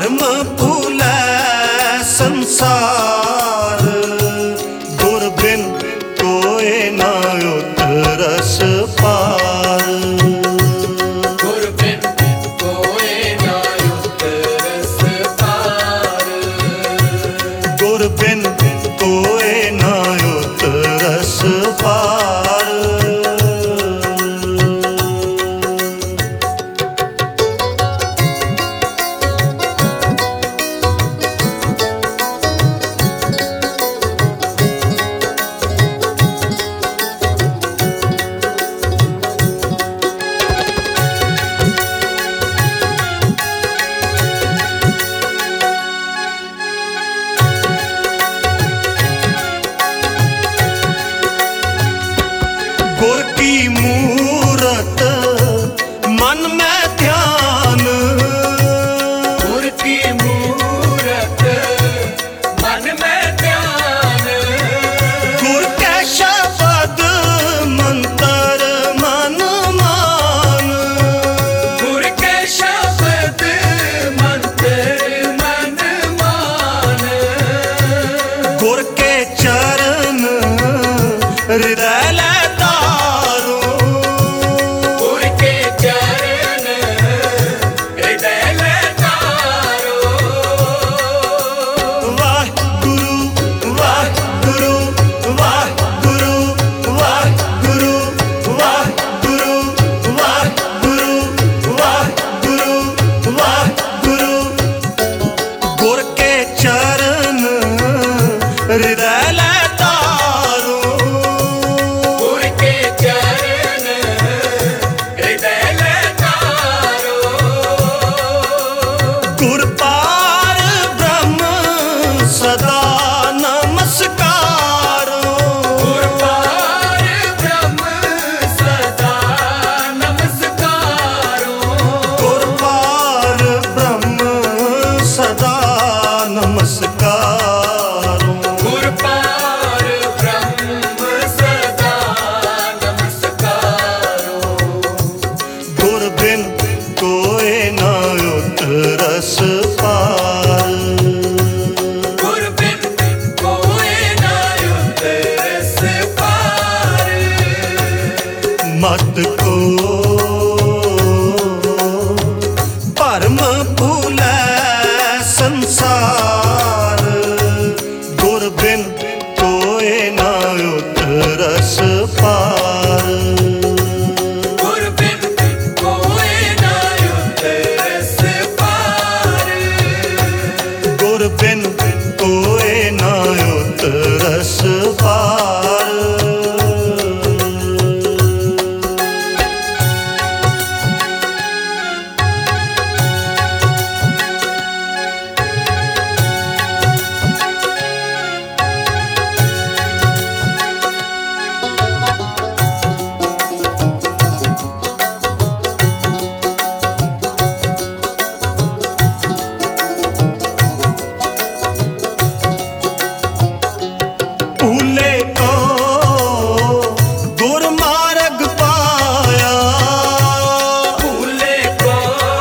परम फूलै संसार, गुर बिन कोय ना उतरस पार। गुर बिन कोय ना उतरस पार। गुर बिन कोय ना उतरस पार। गुर की मूरत मन में ध्यान, गुर की मूरत मन में ध्यान। गुर के शब्द मंत्र मन मान। गुर के शब्द मंत्र मन मान। गुर के चरण हृदय ले तारो। गुर के चरण हृदय ले तारो। वाह गुरु वाह गुरु वाह गुरु वाह गुरु वाह गुरु वाह गुरु वाह गुरु वाह गुरु। गुर के चरण हृदय ले तारो। गुर के चरण हृदय ले तारो। गुर पार ब्रह्म सदा नमस्कारो। गुर पार ब्रह्म सदा नमस्कारो। गुर पार ब्रह्म सदा नमस्कारो। गुर पार ब्रह्म सदा नमस्कारो। गुर बिन कोय ना उतरस पार। गुर बिन कोय ना उतरस पार। मत को परम फूलै संसार, गुर बिन कोय ना उतरस पार। गुर बिन कोय ना उतरस पार। गुर बिन कोय ना उतरस पार। भूले को गुर मार्ग पाया। भूले को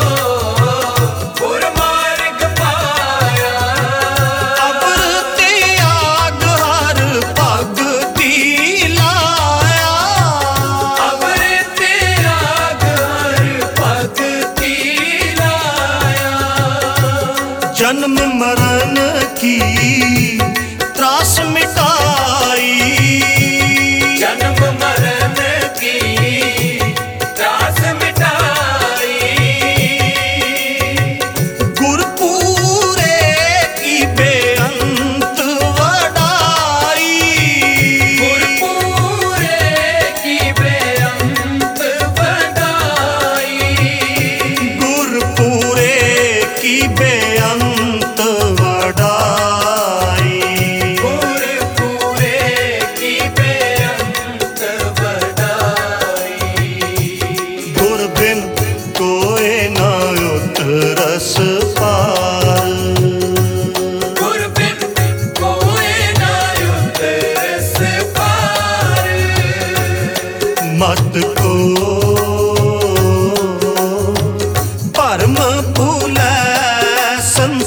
गुर मार्ग पाया। अबर त्याग हर भगति लाया। अबर त्याग हर भगति लाया। जन्म मरण की त्रास मिटाई। जन्म मरण की त्रास मिटाई। गुर पूरे की बेअंत वडाई। गुर पूरे की बेअंत बड़ाई। गुर पूरे की बेअंत वडाई। गुर पूरे की बेअंत बड़ाई। गुर बिन कोय ना उतरस पार। गुर बिन कोय ना उतरस पार। मत को परम फूलै संसार,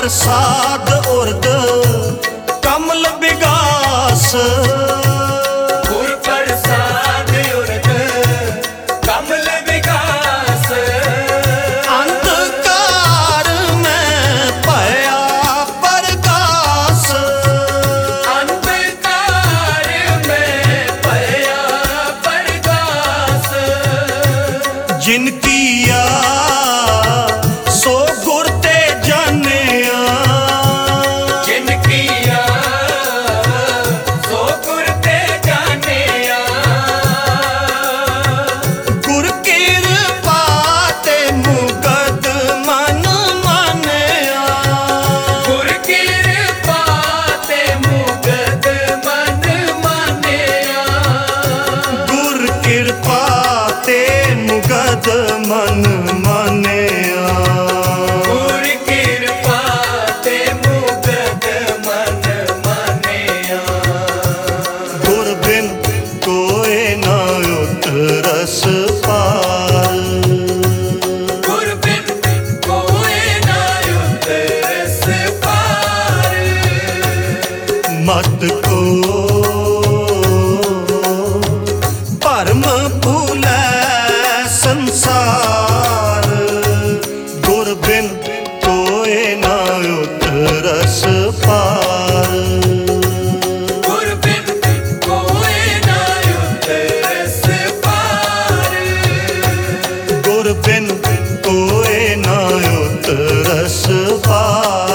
ਪ੍ਰਸਾਦ ਉਰਦ ਕਮਲ ਵਿਗਾਸ ਗੁਰ ਪ੍ਰਸਾਦ ਉਰਦ ਕਮਲ ਵਿਗਾਸ ਅੰਧਕਾਰ ਮੈਂ ਭਇਆ ਪ੍ਰਕਾਸ਼ ਅੰਧਕਾਰ ਮੈਂ ਭਇਆ ਪ੍ਰਕਾਸ਼ ਜਿਨ ਕੀਆ ਸੋ ਗੁਰ ਤੇ ਜਾਣਿਆ ਜਿਨ ਕੀਆ ਸੋ ਗੁਰ ਤੇ ਜਾਣਿਆ ਗੁਰ ਕਿਰਪਾ ਤੇ ਮੁਕਤ ਮਨ ਮਾਨਿਆ ਗੁਰ ਕਿਰਪਾ ਤੇ ਮੁਕਤ ਮਨ ਮਾਨਿਆ ਗੁਰ ਕਿਰਪਾ ਤੇ ਮੁਕਤ ਮਨ ਮਾਨਿਆ ਗੁਰ ਕਿਰਪਾ ਤੇ ਮੁਕਤ ਮਨ ਮਾਨਿਆ ਗੁਰ ਬਿਨ ਕੋਇ ਨਾ ਉਤਰਸ ਪਾਰ ਗੁਰ ਬਿਨ ਕੋਇ ਨਾ ਉਤਰਸ ਪਾਰ ਮਤ ਕੋ ਭਰਮ ਭੂਲੈ ਸੰਸਾਰ ਗੁਰ ਬਿਨ ਕੋਇ ਨਾ ਉਤਰਸ ਪਾਰ ਗੁਰ ਬਿਨ ਕੋਇ ਨਾ ਉਤਰਸ ਪਾਰ ਗੁਰ ਬਿਨ ਕੋਇ ਨਾ ਉਤਰਸ ਪਾਰ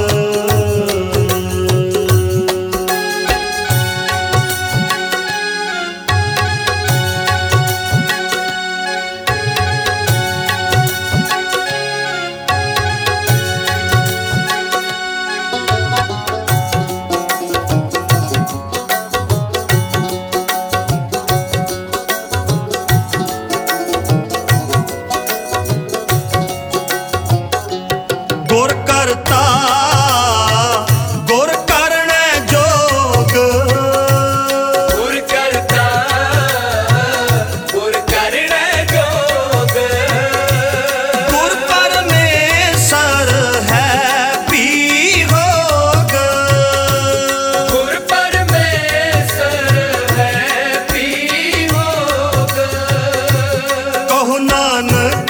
ਗੁਰ ਕਰਤਾ ਗੁਰ ਕਰਨੈ ਜੋਗ ਗੁਰ ਕਰਤਾ ਗੁਰ ਕਰਨੈ ਜੋਗ ਗੁਰ ਪਰਮੇਸ਼ਰ ਹੈ ਵੀ ਹੋਗ ਗੁਰ ਪਰਮੇਸ਼ਰ ਹੈ ਵੀ ਹੋਗ ਕਹੋ ਨਾਨਕ